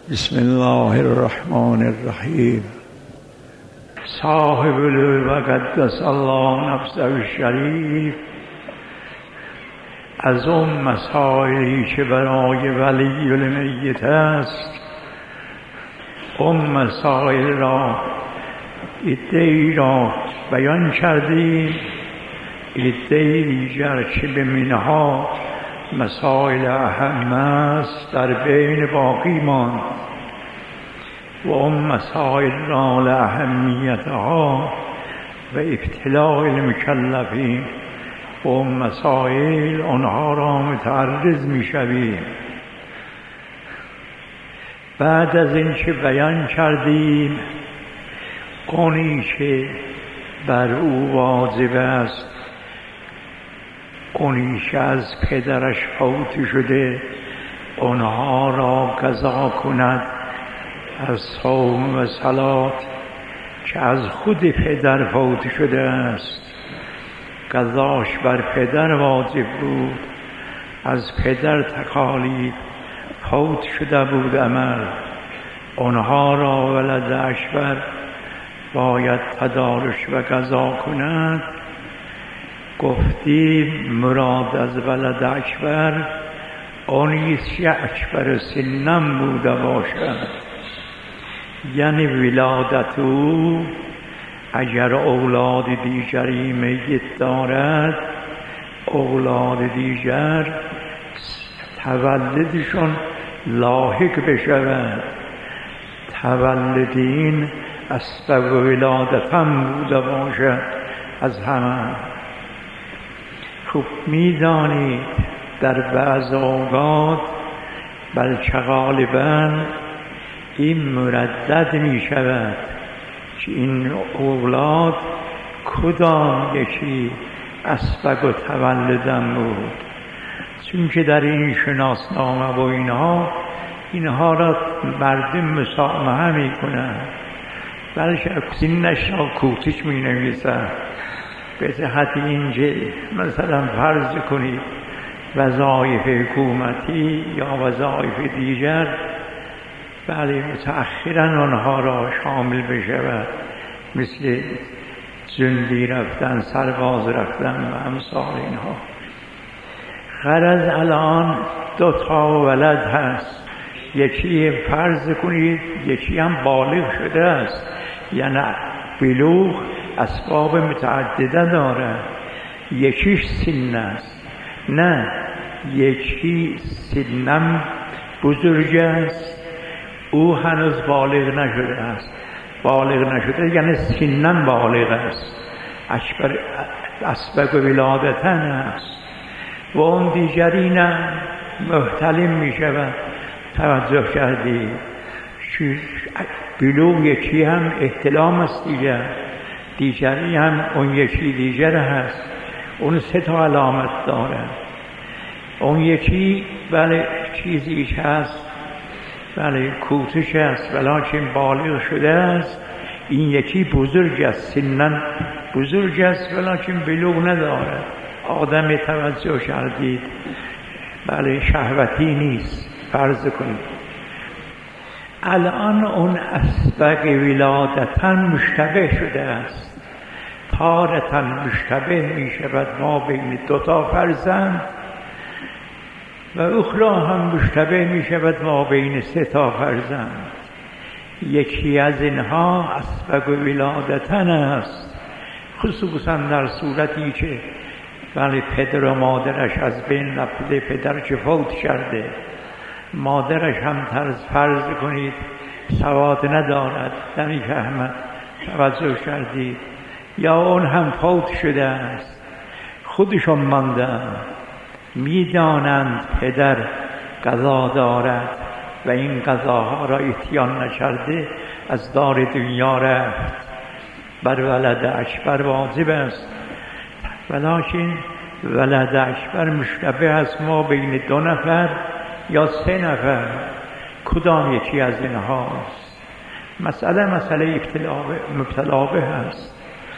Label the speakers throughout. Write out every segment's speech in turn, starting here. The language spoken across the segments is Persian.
Speaker 1: بسم الله الرحمن الرحیم. صاحب الوقدس الله نفسه الشریف از اون مسائلی که برای ولی المیت است، اون مسائل را عده‌ای را بیان کردیم، عده‌ای دیگر که به منها مسائل اهم است در بین باقی ماند و اون مسائل را لأهمیتها و ابتلاء المکلفین و اون مسائل آنها را متعرض می شویم. بعد از این که بیان کردیم اونی که بر او واجب است، اونی که از پدرش فوت شده آنها را قضا کند، از صوم و صلات که از خود پدر فوت شده است قضاش بر پدر واجب بود، از پدر تکالیف فوت شده بود عمل، آنها را ولد اکبر باید تدارش و قضا کند. گفتیم مراد از ولد اکبر آنیست که اکبر سنم بوده باشد، یعنی ولادت او اگر اولاد دیگری میت دارد، اولاد دیگر تولدشون لاحق بشود، تولدین اسباب ولادتم بوده باشد از همه. خوب میدانید در بعض اوقات بلکه غالباً این مردد می شود که این اولاد کدام یکی اسبق و تولدم بود، چون که در این شناسنامه و اینها را مردم مسامحه می کنند، بلکه سینش را کوتش می نویسند. به جهت اینکه مثلا فرض کنید وظایف حکومتی یا وظایف دیگر بله متأخراً آنها را شامل بشود، مثل جندی رفتن، سرباز رفتن و امثال اینها. غرض الان 2 ولد هست، یکی فرض کنید یکی هم بالغ شده است، یعنی بلوغ اسباب متعدده دارد، یکیش سن است، نه یکی سنم بزرگ است، او هنوز بالغ نشده است. بالغ نشده یعنی سنن بالغ است، اکبر اسبق ولادتن است، و اون دیگری نه محتلم می شود. توجه کردی بلوغ یکی هم احتلام است دیگری هم اون یکی دیگر هست، اون 3 علامت داره. اون یکی بله چیزیش هست، بله کوتش است ولیکن بالغ شده است، این یکی بزرگ است، سنن بزرگ است ولیکن بلوغ نداره. آدم توجه کردید بله شهوتی نیست. فرض کنید الان اون اسبق ولادتن مشتبه شده است، تارتن مشتبه می شود ما بین 2 فرزند و اخرى هم مشتبه می شود ما بین 3 فرزند. یکی از اینها اسبق ولادتن است، خصوصا در صورتی که ولی پدر و مادرش از بین رفته، پدر که فوت کرده، مادرش هم فرض کنید سواد ندارد، نمیفهمد، توجه کردید، یا اون هم فوت شده است، خودشون ماندن، میدانند پدر قضا دارد و این قضاها را اتیان نکرده از دار دنیا رفت، بر ولد اکبر واجب است، ولیکن ولد اکبر مشتبه است ما بین 2 نفر یا 3 نفر، کدام یکی از اینهاست؟ مسئله مبتلا به است.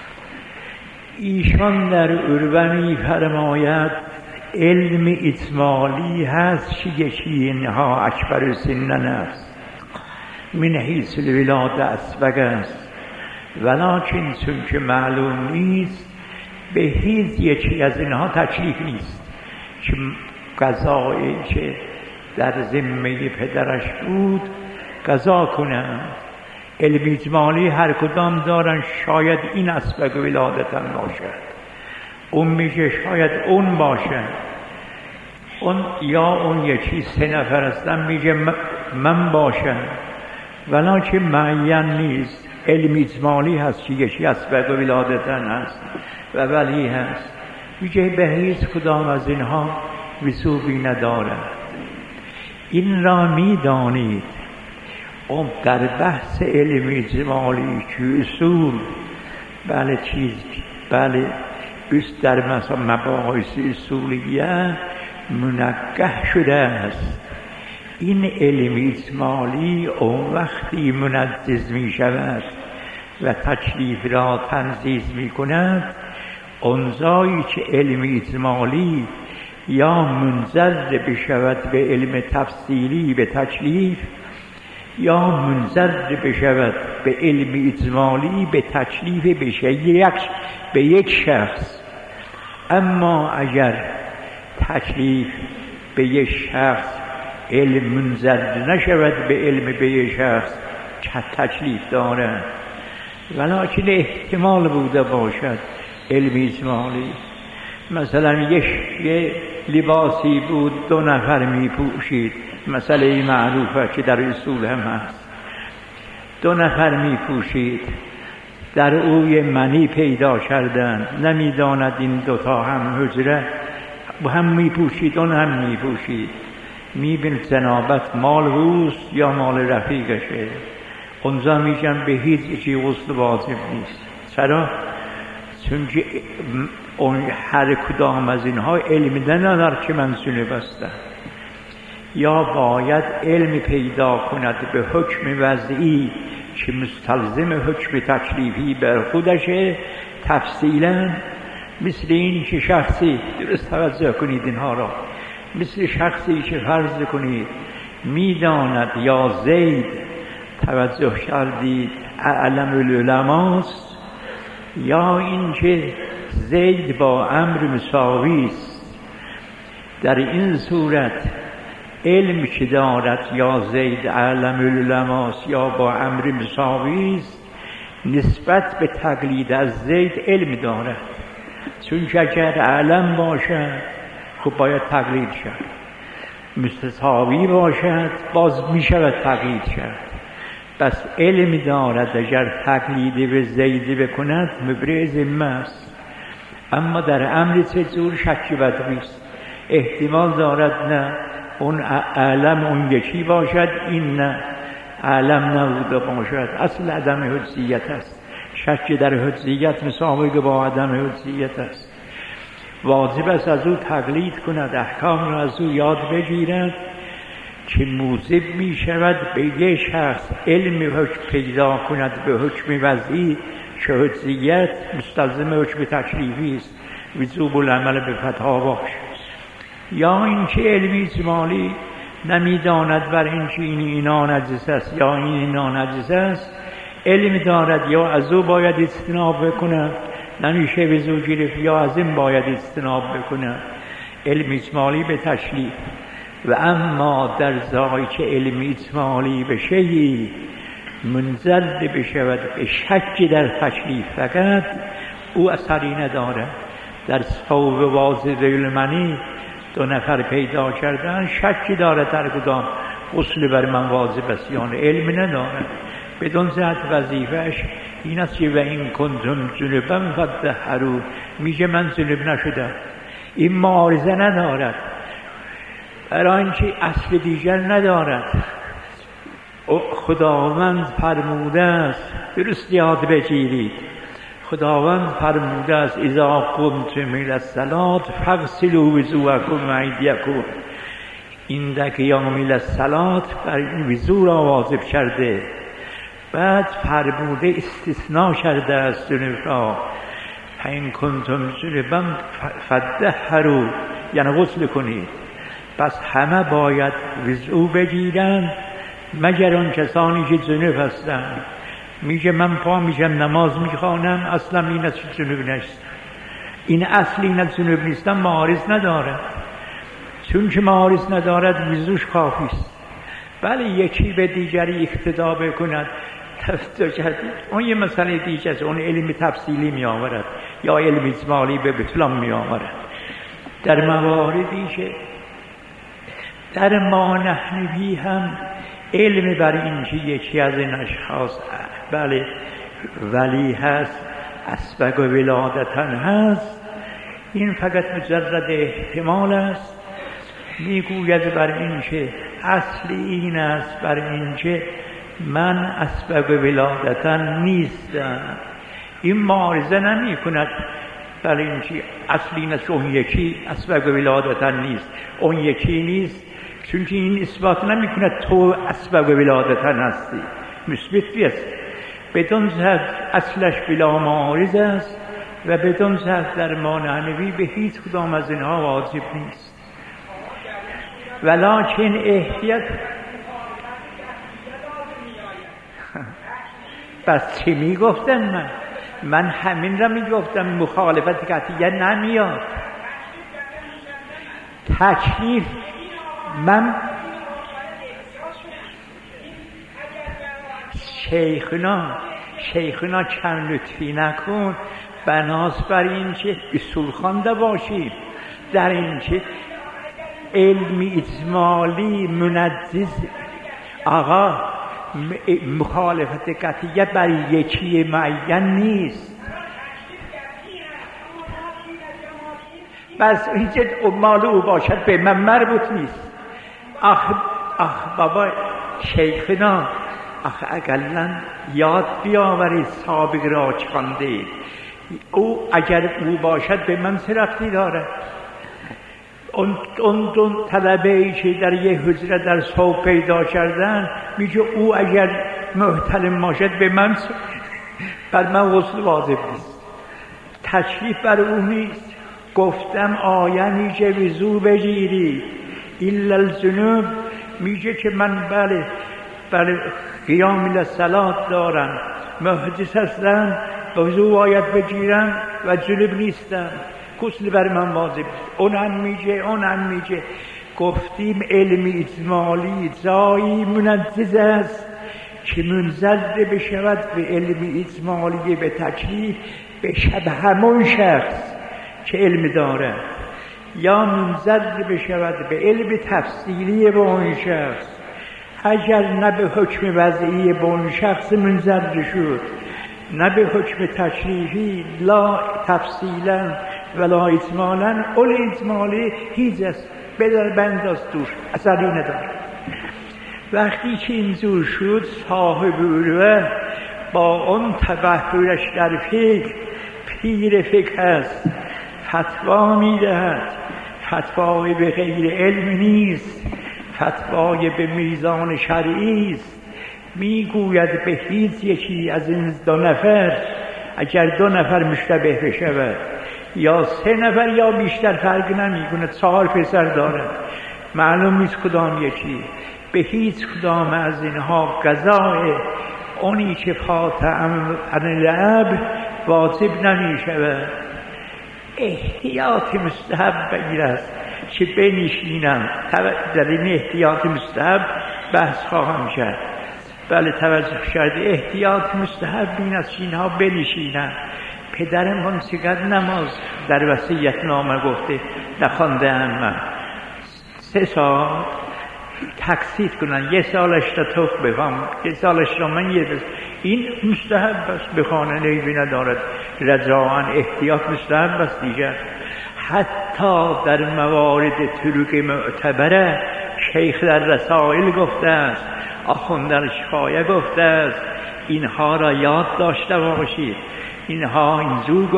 Speaker 1: ایشان در اربنی فرماید علم اجمالی هست که یکی اینها اکبر سنن است، من حیث الولادة اسبق است، ولکن چون که معلوم نیست به هیچ یکی از اینها تکلیف نیست که قضایی که در ذمه پدرش بود قضا کنند. علم اجمالی هر کدام دارن، شاید این اسبق ولادتن باشد، اون میشه شاید اون باشه، اون یا اون یکی 3 نفر هستن میگه من باشم، ولکن معین نیست. علم اجمالی هست که یکی اسبق ولادتن هست و ولی هست، میگه به هیچ کدام از اینها وثوقی ندارد. این را میدانید اون در بحث علم اجمالی که اصول بله بیست در مثلا مباحث اصولیه منقح شده است. این علم اجمالی اون وقتی منجز می شود و تکلیف را تنظیز می کند، اونجایی که علم اجمالی یا منجر بشود به علم تفصیلی به تکلیف، یا منجر بشود به علم اجمالی به تکلیف به یک شخص. اما اگر تکلیف به یک شخص علم منجر نشود به علم به یک شخص تکلیف دارد، ولکن احتمال بوده باشد علم اجمالی. مثلا یه لباسی بود 2 نفر می پوشید، مسئله معروفه که در اصول هم هست، 2 نفر می پوشید، در اوی منی پیدا کردن، نمیداند این دوتا هم حجره هم می پوشید اون هم می پوشید، می بین جنابت مال اوست یا مال رفیقشه، اونجا میگن به هیچ چی غسل واجب نیست. چرا؟ چون که هر کدام از اینها علم نداره که منزونه بسته، یا باید علم پیدا کند به حکم وضعی که مستلزم حکم تکلیفی بر خودشه تفصیلا. مثل این که شخصی، درست توجه کنید اینها را، مثل شخصی که فرض کنید میداند یا زید، توجه کردید، اعلم العلماست، یا این که زید با امر مساوی است، در این صورت علم که دارد یا زید اعلم العلماست یا با امر مساوی است، نسبت به تقلید از زید علم دارد، چون که اگر اعلم باشد خب باید تقلید شد، مساوی باشد باز می شود تقلید شد. بس علم دارد اگر تقلید به زید بکند مبرئ ذمه است. اما در امر چه جور شکی بدویست، احتمال دارد نه اون اعلم اون یکی باشد، این نه اعلم نبوده باشد، اصل عدم حجیت است. شک در حجیت مساوی با عدم حجیت است. واجب است از او تقلید کند، احکام را از او یاد بگیرد که موجب می شود به یک شخص علم حکم پیدا کند به حکم وضعی که حجیت مستلزم حکم تکلیفی است، وجوب العمل به فتحا باش. یا اینکه علم اجمالی نمیداند بر اینکه اینا نجس است یا اینا نجس است، علم دارد یا از او باید اجتناب بکند، نمیشه به زو گرفت، یا از این باید اجتناب بکند. علم اجمالی به تکلیف. و اما در جایی که علم اجمالی به شیئی منجر بشود به شک در تکلیف فقط، او اثری نداره. در صوب واجب المنی 2 نفر پیدا کردن، شکی داره در کدام غسل بر من واجب است یا علم نداره. بدون جهت وظیفهش این است که و این کنتم جنبا فطهروا، میگه من جنب نشدم، این معارضه ندارد، برای اینکه اصل دیگر ندارد. خداوند فرموده است، درست یاد بگیرید، خداوند فرموده است اذا قمتم الی الصلاة فاغسلوا وجوهکم و ایدیکم، عند قیام الی الصلاة وضو را واجب کرده، بعد فرموده استثناء کرده است جنب را، فإن کنتم جنبا فطهروا، یعنی غسل کنید. پس همه باید وضو بگیرند مگر آن کسانی که جنوب هستند. میگه من پا میشم نماز میخوانم، اصلا این از جنوب نیست. این اصل این از جنوب نیستم معارض ندارد، چون که معارض ندارد وضوش کافی است. بله یکی به دیگری اقتدا بکند اون یه مسئله دیگه است، اون علم تفصیلی می آورد یا علم اجمالی به بطلان می آورد. در مواردی که در ما نحنوی هم علم بر این که یکی از این اشخاص بله ولی هست، اسبق و ولادتن هست، این فقط مجرد احتمال است. میگوید بر این که اصل این است، بر این که من اسبق ولادتن نیستم. این معارضه نمی کند بر این که اصل این است، اون یکی اسبق ولادتن نیست، اون یکی نیست، چون که این اثبات نمی کند تو اسبق ولادتن هستی، مثبت بیست. بدون زد اصلش بلا معارض است و بدون زد در مانعنوی به هیچ کدام از اینها واجب نیست. ولکن احتیاط بس چی می گفتن؟ من همین را می گفتم، مخالفت قطعیه نمیاد. تکلیف من شیخنا چند لطفی نکن، بناس بر این که اصول خوانده باشیم در این که علمی اجمالی منجز آقا مخالفت قطعیه بر یکی معین نیست. بس اینجا مال او باشد به من مربوط نیست. آخ بابا شیخنا، آخ اقلا یاد بیاورید سابق را چانده، او اگر او باشد به من چه ربطی دارد؟ اون دو طلبه ای که در یه حجره در صوب پیدا کردن، میگه او اگر محتلم باشد به من بر من غسل واجب نیست. تشریف بر او نیست. گفتم آینی که وضو بگیری الا الجنوب، میگه که من بله قیام للصلات دارم، محدث هستم، وضو باید بگیرم و جنوب نیستم، غسل بر من واجب. اونم میگه گفتیم علم اجمالی جایی منجز است که منزد بشود به علم اجمالی به تکلیف بشد همون شخص که علم دارد، یا منزد بشود به علم تفصیلی به اون شخص. اگر نه به حکم وضعی به اون شخص منزد شد، نه به حکم تشریفی، لا تفصیلا ولا اجمالا، اول اجمالی هیچ است، بدر بنداز دور، اثری نداره. وقتی که اینجور شد، صاحب عروه با اون تبحرش در فقه، پیر فقه است، فتوا میدهد. فتوای به غیر علم نیست، فتوای به میزان شرعی است. میگوید به هیچ یکی از این دو نفر، اگر دو نفر مشتبه بشود یا سه نفر یا بیشتر، فرق نمیکنه، 4 پسر دارد، معلوم نیست کدام یکی، به هیچ کدام از اینها قضای اونی که فات عن الاب واجب نمیشود. احتیاط مستحب بگیر است که بنشینم، در این احتیاط مستحب بحث خواهم کرد. بله توجه کرد، احتیاط مستحب این است که اینها بنشینم. پدرم چقدر نماز در وصیت نامه گفته نخوانده ام، من 3 سال تقصیر کنن، 1 سالش تا توق بخوام، 1 سالش را من این مستحب است، بخوانه نیبی ندارد، رجاعاً احتیاط مستحب است دیگر. حتی در موارد طرق معتبره شیخ در رسائل گفته است، آخوند در شفایه گفته است، اینها را یاد داشته باشید. اینها اینجور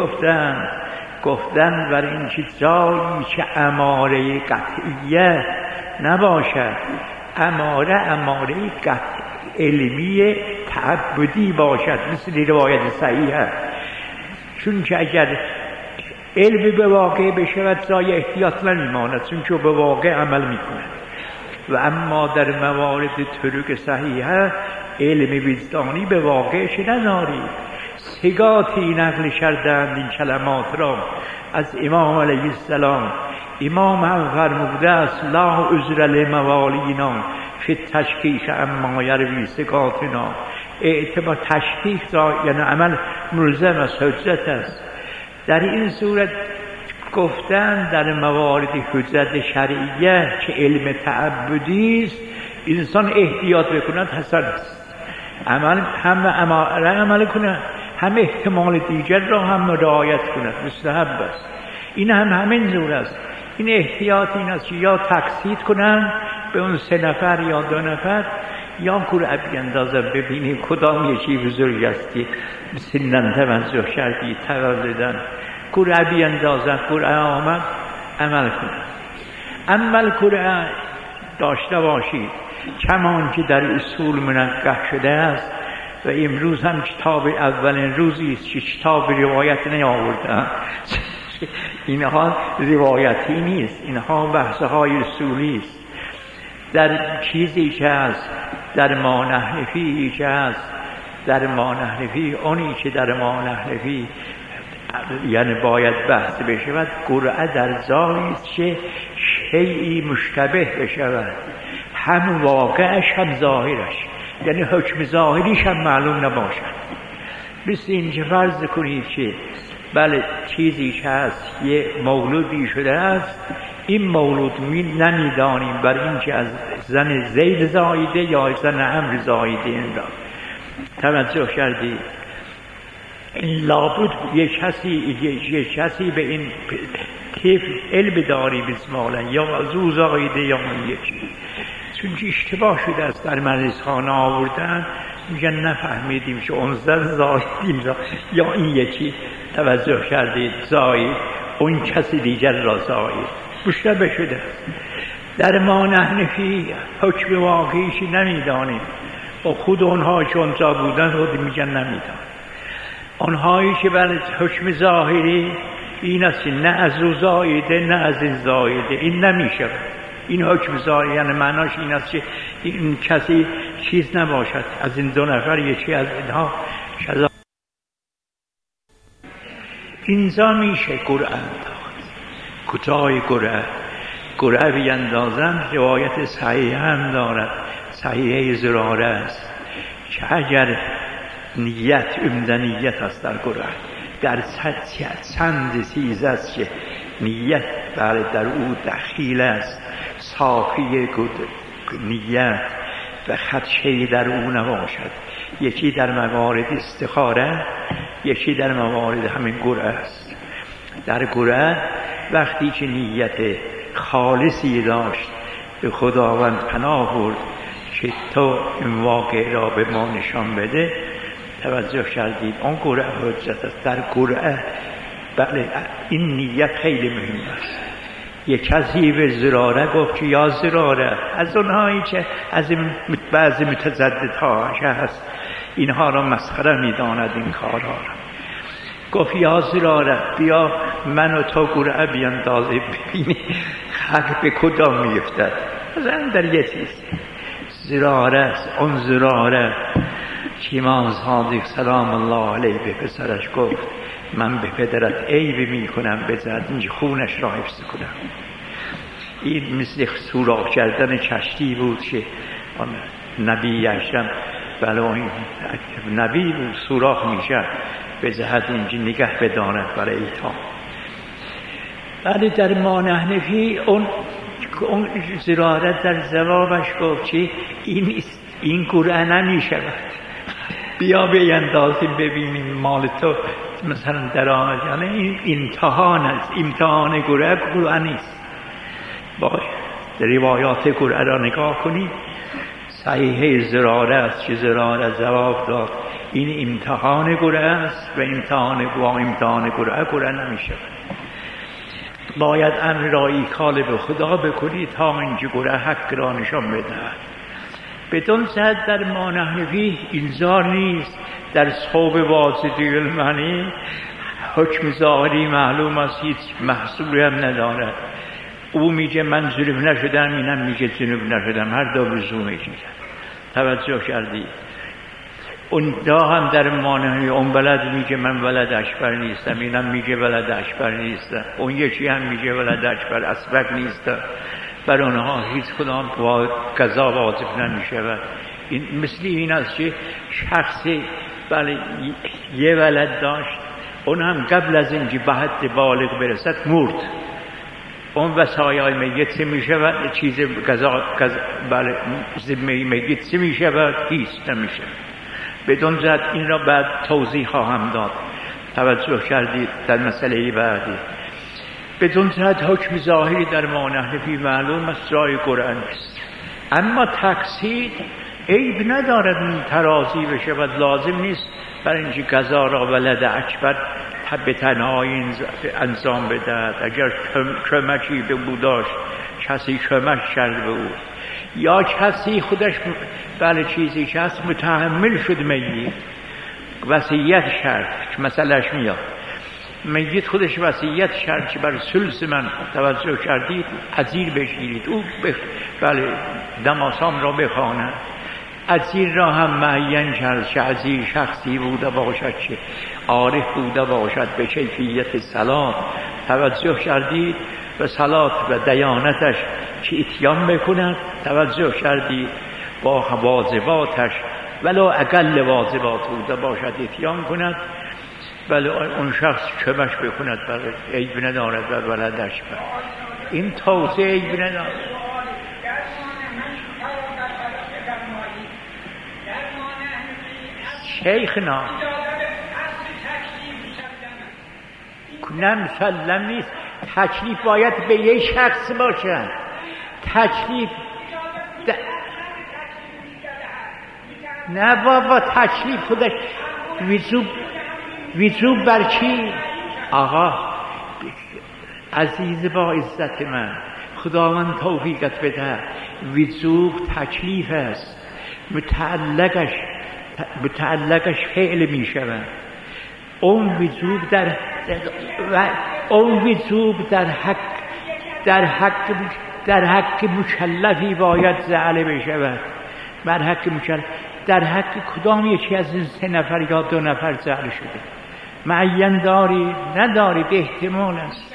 Speaker 1: گفتن بر این که جایی که اماره قطعیه نباشد، اماره قطع علمی تعبدی باشد، مثل روایت صحیحه. چون که اگر علم به واقع بشود جای احتیاط نمیماند، چون که به واقع عمل میکنه. و اما در موارد طرق صحیحه علم وجدانی به واقعش ندارید. سگاتی نقل کردند این کلمات را از امام علیه السلام. امام هم فرموده است لا عذر لموالینا فی التشکیک اما یروی سگاتنا. اعتبار تشکیک را یعنی عمل ملزم است، حجت است. در این صورت گفتن در موارد حجت شرعیه که علم تعبدی است انسان احتیاط بکند حسن است. عمل کنه، هم احتمال دیگر را هم رعایت کند مستحب است. این هم همین جور است. این احتیاط این است که یا تقصید کنن به اون 3 نفر یا 2 نفر، یا قرعه بیندازن ببینیم کدام یکی بزرگ است که سنن توجه کردی تولدن، قرعه بیندازن، قرعه آمد عمل کنن. عمل قرعه داشته باشید کمان که در اصول منقح شده است و امروز هم کتاب اولین روزی است که کتاب روایت نیاوردن. اینها روایتی نیست، اینها بحث‌های اصولی است. در چیزی که هست در ما نحنفی که هست در ما نحنفی، اونی که در ما نحنفی یعنی باید بحث بشود قرعه در جایی است که شیئی مشتبه بشود، هم واقعش هم ظاهرش، یعنی حکم ظاهریش هم معلوم نباشد. مثل اینکه فرض کنید که بله چیزی که هست یه مولودی شده است، این مولود نمیدانیم بر این که از زن زید زایده یا زن عمرو زایده. این را توجه کردید؟ لابد یک کسی به این طفل علم داری بسمالا یا از او زایده یا من یکی، چون که اشتباه شده است در مجلس خانه آوردن میگن نفهمیدیم که اون زن زایدیم را یا این یکی توجه کردید زاید اون کسی دیگر را زاید مشتبه شده است. در ما نحنفی حکم واقعیشی نمیدانیم و خود اونها که اونجا بودن خود میگن نمیدان. اونهایی که بر حکم ظاهری این است نه از او زایده نه از این زایده، این نمیشه. این حکم ظاهری یعنی معناش این است که این کسی چیز نباشد از این 2 نفر یکی از اینها شذا. اینجا میشه قرعه انداخت. کجای قرعه بیندازن روایت صحیح هم دارد، صحیحه زراره است که اگر نیت عمدنیت است در قرعه، در چند چیز است که نیت در او دخیل است، صافی نیت و خدشه‌ای در او نباشد. یکی در موارد استخاره، یکی در موارد همین قرعه است. در قرعه وقتی که نیت خالصی داشت به خداوند پناه برد که تو این واقع را به ما نشان بده، توجه کردید اون قرعه حجت است. در قرعه بله این نیت خیلی مهم است. یک کسی به زراره گفت که یا زراره، از اونهایی که از بعضی متزددها هست اینها را مسخره میداند این کارها را، گفت یا زراره بیا من و تو قرعه بیندازیم ببینی حق به کدام میفتد. مثلا در یه چیز زراره است، اون زراره که امام صادق سلام الله علیه به پسرش گفت من به پدرت عیب می کنم بذات اینجا خونش را حفظ کنم. این مثل سوراخ کردن کشتی بود که نبی اکرم بلای نبی بود سوراخ میشه بذات اینجا نگه بداند برای ایتام. ولی در ما نحنفی اون زرارت در جوابش گفت که این قرعه نمی شود، بیا بیندازیم ببینیم مال تو مثلا در آمد. یعنی این امتحان است، امتحان قرعه نیست. با روایات قرعه را نگاه کنید صحیحه زراره است که زراره جواب داد این امتحان قرعه است و امتحان قرعه نمیشه. باید امر را ایکال به خدا بکنید تا اینکه قرعه حق را نشان بدهد. بدون صد در ما نحنفی انذار نیست. در صوب واسطی المعنی حکم ظاهری معلوم است، هیچ محصولی هم ندارد. او میگه من ظلم نشدم، اینم میگه ظلم نشدم، هر دو لزومش نیست. توجه کردی؟ اون دا هم در مانع اون بلد میگه من ولد اشبر نیستم، اینم میگه ولد اشبر نیستم، اون یکی هم میگه ولد اشبر اسبق نیستم. بر اونها هیچ کدام قضا واجب نمیشه. این مثل این است که شخصی بله یه ولد داشت، اون هم قبل از اینکه به حد بالغ برسد مرد. اون وصایای میت میشه و چیز قضا بله ذمه میت میشه و هیچ نمیشه. بدون زد این را بعد توضیح خواهم داد. توجه کردید در مسئله بعدی. بدون زد حکم ظاهری در مانحنفی معلوم است رای قرآن است، اما تقصید عیب ندارد ترازی بشه و لازم نیست برای اینکه قضا را ولد اکبر به تنهایی انجام بدهد. اگر کمکی به او داشت، کسی کمک کرد به او، یا کسی خودش بله چیزی که هست متحمل شد میت وصیت کرد، مثلش میاد میت خودش وصیت کرد که بر ثلث من توجه کردید اجیر بشیرید، او بله نمازام را بخواند. اجیر را هم معین کرد که اجیر شخصی بوده باشد که عارف بوده باشد به کیفیت صلات. توجه کردید؟ و صلات و دیانتش که اتیان بکند. توجه کردید؟ با واجباتش ولو اقل واجبات بوده باشد اتیان کند، ولی اون شخص کمش بکند برای عیب ندارد و ولدش بر این توضیح عیب ندارد. شیخنا نه مسلم نیست، تکلیف باید به یک شخص باشد. تکلیف نه بابا، تکلیف خودش وجوب بر کی؟ آقا عزیز با عزت من، خداوند توفیقت بده. وجوب تکلیف است، متعلقش فعل می شود. اون وجوب در حق مکلفی باید زعل بشود. بر حق مکلف در حق کدام یکی از این 3 نفر یا 2 نفر زعل شده؟ معین داری؟ نداری؟ به احتمال است.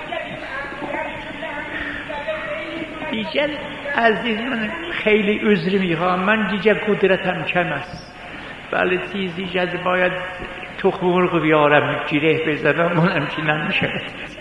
Speaker 1: دیگر عزیز من خیلی عذر میخوام، من دیگر قدرتم کم است. بله چیزی جد باید تخم مرغ بیارم گیره بزنم، اونم که نمیشه.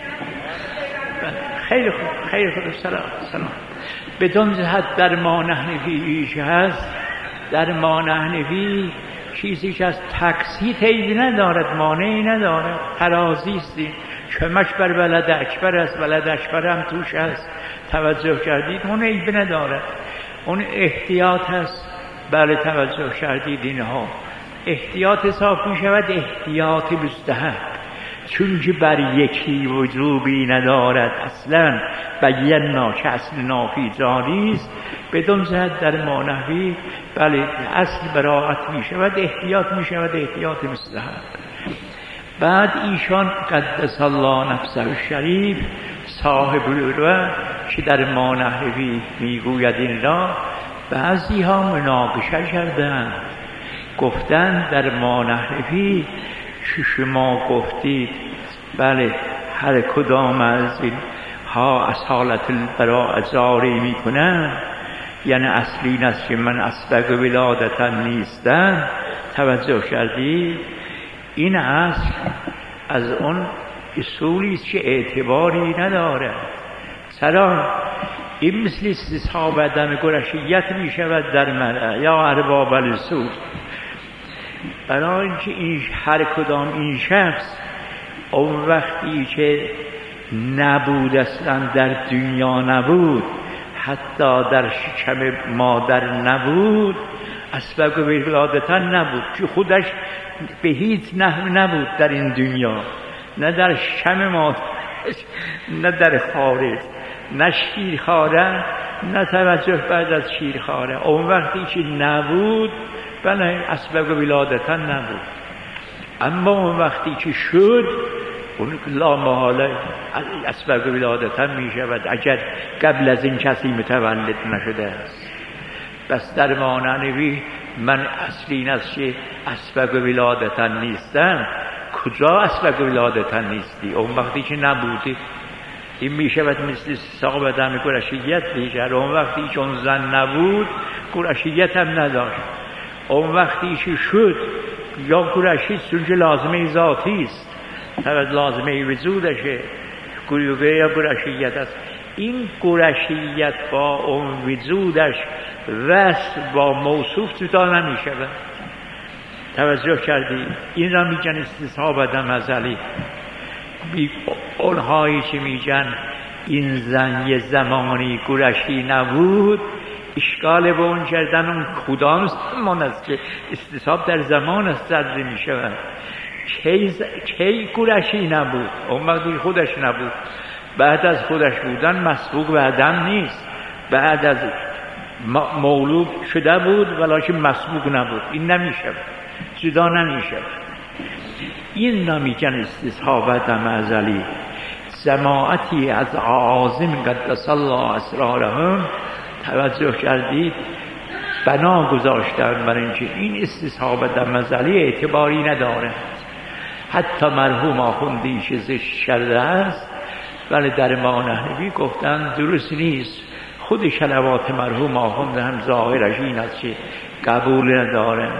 Speaker 1: خیلی خوب، خیلی خوب. سلام. بدون جهت در مانحنفی ایش هست. در مانحنفی چیزی که از تقصید عیب ندارد، مانعی ندارد، ترازی است. کمش بر ولد اکبر است، ولد اکبر هم توش است. توجه کردید؟ اون عیب ندارد، اون احتیاط هست. بله توجه کردید؟ اینها احتیاط حساب می شود احتیاط مستحب، چون که بر یکی وجوبی ندارد اصلا. بینا که اصل نافی جاری است. بدون زد در مانحوی بله اصل براعت می شود، احتیاط می شود احتیاط مستحب. بعد ایشان قدس الله نفسه الشریف صاحب العروة که در مانحوی می گوید این را بعضی ها مناقشه کردند، گفتند در مانحوی که شما گفتید بله هر کدام از این ها اصالت البراء جاری می کنند، یعنی اصلی این است که من اسبق ولادتا نیستم. توجه کردی؟ این اصل از اون اصولی است که اعتباری نداره. سلام این مثل استصحاب عدم قرشیت می شود در ملع یا ارباب الاصول. برای اینکه این هر کدام این شخص اون وقتی که نبود اصلا در دنیا نبود، حتی در شکم مادر نبود، اسبق ولادتا نبود، که خودش به هیچ نحو نبود در این دنیا، نه در شکم مادر نه در خارج، نه شیرخواره نه توجه بعد از شیرخواره. اون وقتی که نبود بله اسبق ولادتا نبود، اما اون وقتی که شد اون لا محاله اسبق ولادت هم می شود اگر قبل از این کسی متولد نشده است. بس در مانوی من اصل این است که اسبق ولادتن نیستن. کجا اسبق ولادتن نیستی؟ اون وقتی که نبودی این می شود مثل صاحب دم قرشیت دیگر. اون وقتی که اون زن نبود قرشیت هم نداشت. اون وقتی که شد یا قرشی چون لازمه ذاتی است، طبعا لازمه وجودشه گروگه یا قرشیت است. این قرشیت با اون وجودش وصل با موصوف جدا نمی شود. توجه کردی؟ این را میگن استصحاب عدم ازلی. اونهایی که میگن این زن یه زمانی قرشی نبود، اشکال به اون کردن اون کدام زمان است که استصحاب در زمان است زده می شود. کی قرشی نبود؟ اون وقتی خودش نبود. بعد از خودش بودن مسبوق به عدم نیست. بعد از مولود شده بود ولیکن مسبوق نبود. این نمی شود، جدا نمی شود. این نمیگن استصحاب عدم ازلی. جماعتی از عازم قدس الله اسرارهم توجه کردید بنا گذاشتن برای اینکه این استصحاب عدم ازلی اعتباری نداره. حتی مرحوم آخوندی چیزش کرده است ولی در ما نحوی گفتن درست نیست. خود شلوات مرحوم آخوند هم ظاهرش این است که قبول نداره.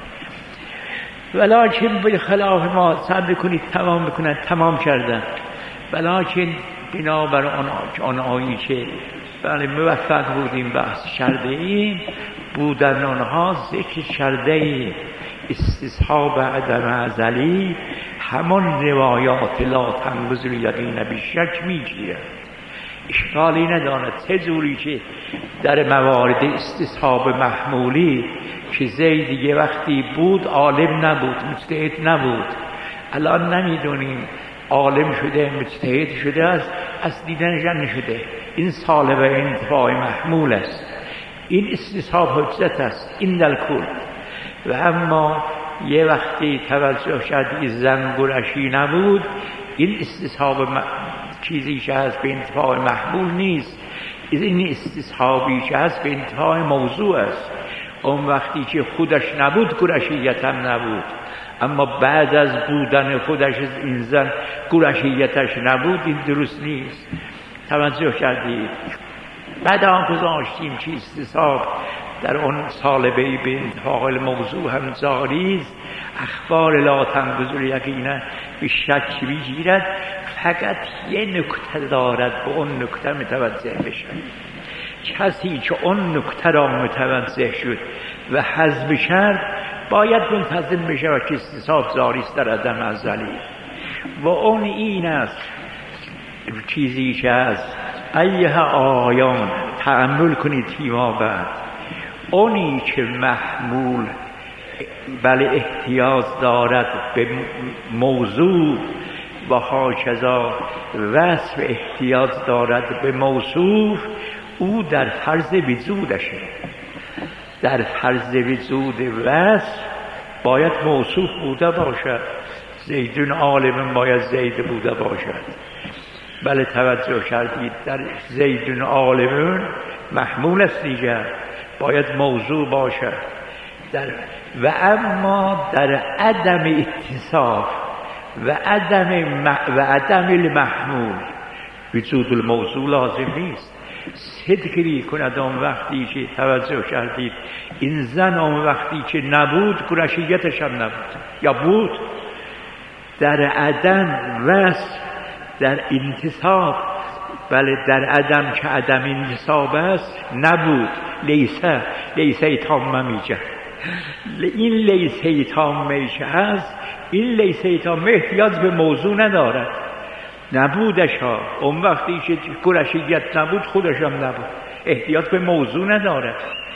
Speaker 1: ولیکن به خلاف ما صبر کنید تمام بکنن، تمام کردن. ولیکن بنابر آن آیی که بله موفق بودیم بحث کرده ایم بودن آنها ذکر کرده ایم استصحاب عدم ازلی همان روایات لا تنقض الیقین بیشک میگیرد. اشکالی ندارد. سه جوری که در موارد استصحاب محمولی که زید یه وقتی بود عالم نبود، مجتهد نبود، الان نمیدونیم عالم شده مجتهد شده است، از دیدنش نشده. این سالب انتفاع محمول است. این استصحاب حجت است این در کل. و اما یه وقتی توجه شد زن قرشی نبود، این استصحاب چیزی که هست به انتفاع محمول نیست. این استصحابی که هست به انتفاع موضوع است. اون وقتی که خودش نبود قرشیت هم نبود، اما بعد از بودن خودش این زن قرشیتش نبود، این درست نیست. توجه کردید؟ بعد آن گذاشتیم که استصحاب در اون سالبه به انتفاع الموضوع هم جاری است. اخبار لا تنقض الیقین به شک بگیرد. فقط یه نکته دارد، به اون نکته متوجه بشن. کسی که اون نکته را متوجه شد و حذف کرد باید منتظم بشه و که استصحاب جاری است در عدم ازلی. و اون این است چیزی که از ایه آیان تأمل کنید فیما بعد. اونی که محمول بله احتیاج دارد به موضوع و هاکذا وصف احتیاج دارد به موصوف، او در فرض وجودشه. در فرض وجود وصف باید موصوف بوده باشد. زیدون عالم باید زید بوده باشد. بله توجه کردید؟ در زیدون عالمون محمول است دیگر، باید موضوع باشد. و اما در عدم اتصاف و عدم المحمول وجود الموضوع لازم نیست. صدقی کند اون وقتی که توجه کردید این زن اون وقتی که نبود قرشیتش هم نبود یا بود. در عدم وصف در انتصاب، بله در عدم که عدم انتصاب است نبود. لیسه تامه میگه. این لیسه تامه که هست، این لیسه تامه احتیاج به موضوع ندارد. نبودش ها. اون وقتی که قرشیت نبود خودش هم نبود، احتیاج به موضوع ندارد.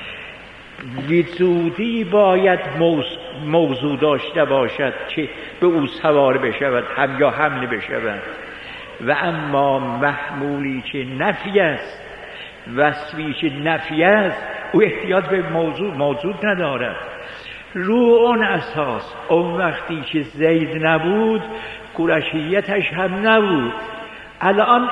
Speaker 1: وجودی باید موضوع داشته باشد که به او سوار بشود هم یا حمل بشود. و اما محمولی که نفی است، وصفی که نفی است، او احتیاج به موضوع ندارد. رو اون اساس اون وقتی که زید نبود قریشیتش هم نبود. الان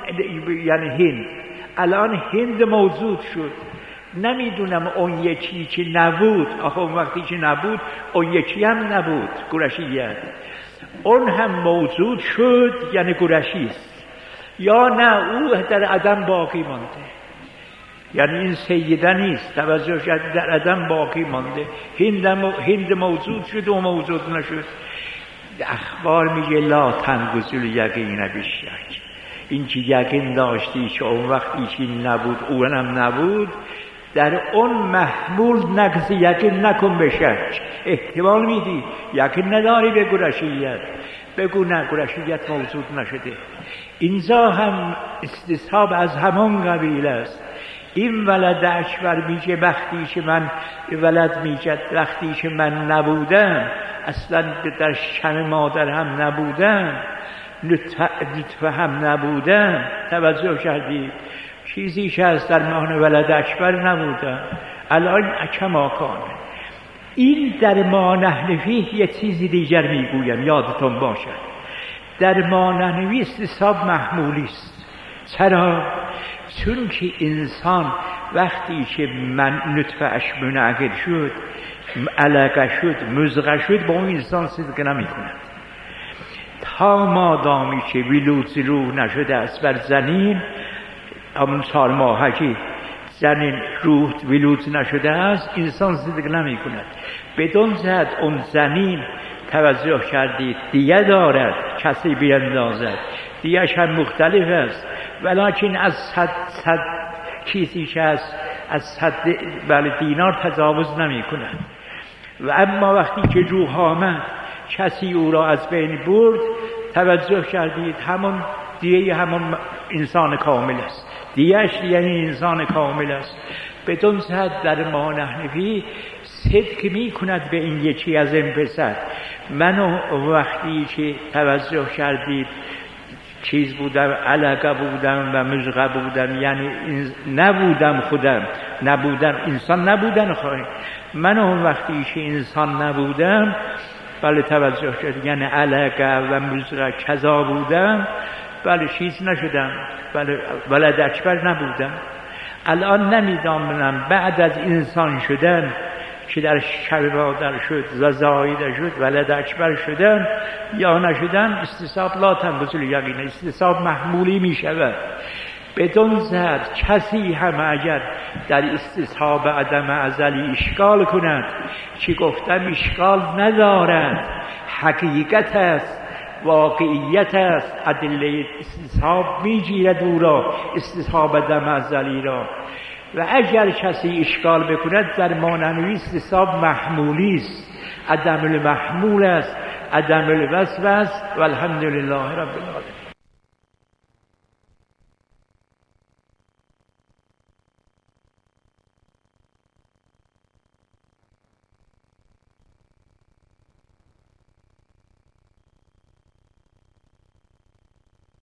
Speaker 1: یعنی الان هند موجود شد. نمیدونم اون یکی که نبود، آخه اون وقتی که نبود اون یکی هم نبود قریشیت، اون هم موجود شد یعنی قریشی است، یا نه او در عدم باقی مانده. یعنی این سیده نیست، توجه شد، در عدم باقی مانده. هند موجود شد و موجود نشد. اخبار میگه لا تنگزل یقین بالشک، این که یقین داشتی که اون وقتی که نبود اونم نبود، در اون محمول نقص یقین نکن به شک. احتمال میدی یقین نداری به قریشیت، بگو نه قریشیت موجود نشده. اینجا هم استصحاب از همان قبیل است. این ولد اکبر میگه وقتی که من ولد میگه وقتی که من نبودم، اصلا در شکم مادر هم نبودم، نطفه هم نبودم. توجه کردید؟ چیزی که از در معنی ولد اکبر نبودم، الان کماکانه. این در ما نحنفی یه چیزی دیگر میگویم یادتون باشد. در ما نحنفی استصحاب محمولی است. چرا؟ چون که انسان وقتی که من نطفه اش منعقد شد، علقه شد، مضغه شد، با اون انسان صدق نمی کند. تا مادامی که ولود روح نشده است بر زنین، همون 4 ماهگی زنین روح ولود نشده است، انسان صدق نمی کند. بدون زد اون زنین توجه کردید دیگه دارد، کسی بیندازد، دیگهش هم مختلف است، ولیکن از 100 چیزی که از 100 دینار تجاوز نمی کند. و اما وقتی که روح آمد کسی او را از بین برد، توجه کردید همون دیگه همون انسان کامل است، دیگهش یعنی انسان کامل است. بدون زد در ما نحنفی صدق می کند به این یکی از این پسر. منو وقتی که توجه کردید چیز بودم، علقه بودم و مضغه بودم، یعنی نبودم، خودم نبودم، انسان نبودن خواهی. من اون وقتی که انسان نبودم، بله توجه کرد، یعنی علقه و مضغه کذا بودم، بله چیز نشدم، بله ولد اکبر نبودم. الان نمیدانم بعد از انسان شدن که در شب مادر شد و زایده شد ولد اکبر شدن یا نشدن، استصحاب لا تنقضی یقین، استصحاب محمولی می شود. بدون زد کسی هم اگر در استصحاب عدم ازلی اشکال کند، که گفتم اشکال ندارد، حقیقت است، واقعیت است، ادله استصحاب می گیرد او را، استصحاب عدم ازلی را. و اگر کسی اشکال بکند در مانوی استصحاب محمولی است، عدم المحمول است، عدم الوصف است. والحمدلله رب العالمین.